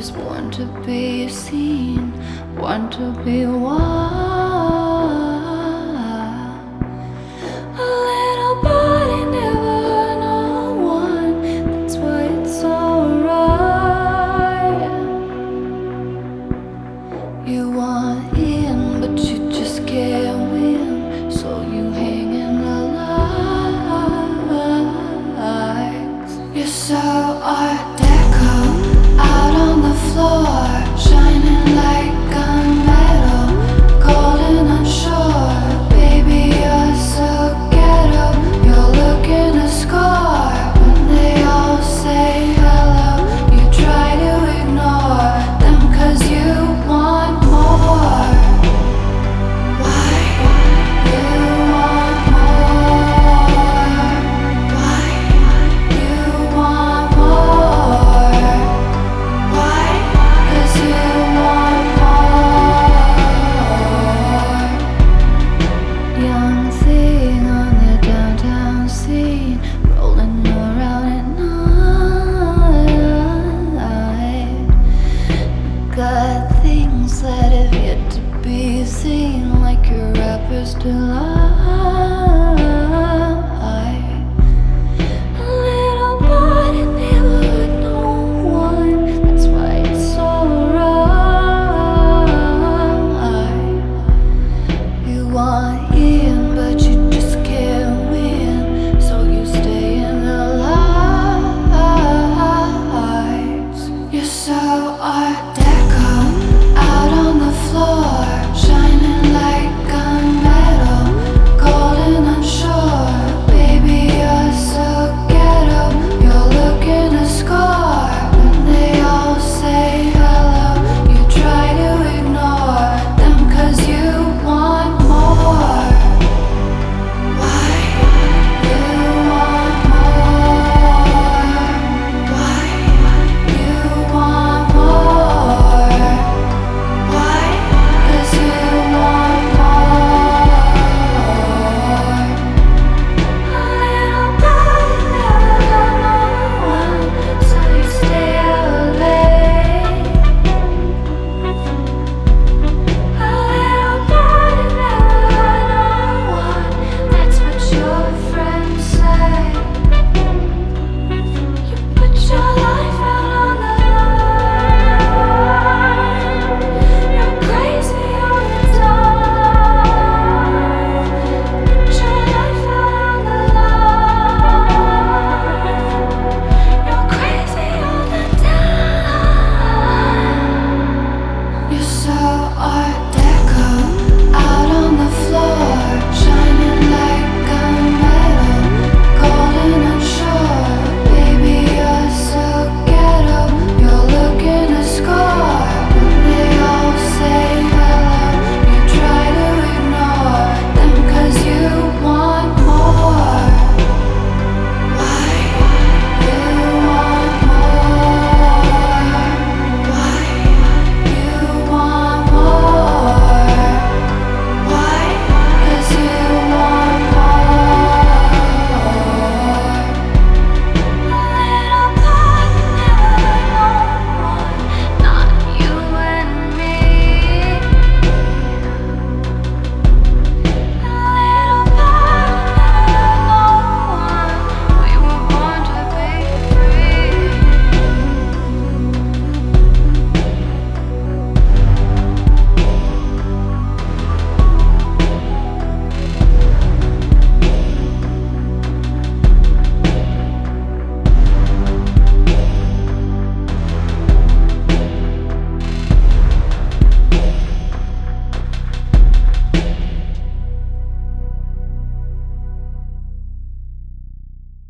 just want to be seen, want to be wild. A little body, never no one, that's why it's alright. You want in, but you just can't win, so you hang in the lights. You're so art deco, out on the floor, shining like gunmetal, golden unsure. Baby, you're so ghetto, you're looking to score. When they all say hello, you try to ignore them, 'cause you want more. Why you want more? Why you want more? Why? 'Cause you want more. Young thing on the downtown scene, rolling around at night. Got things that have yet to be seen, like your rapper's delight.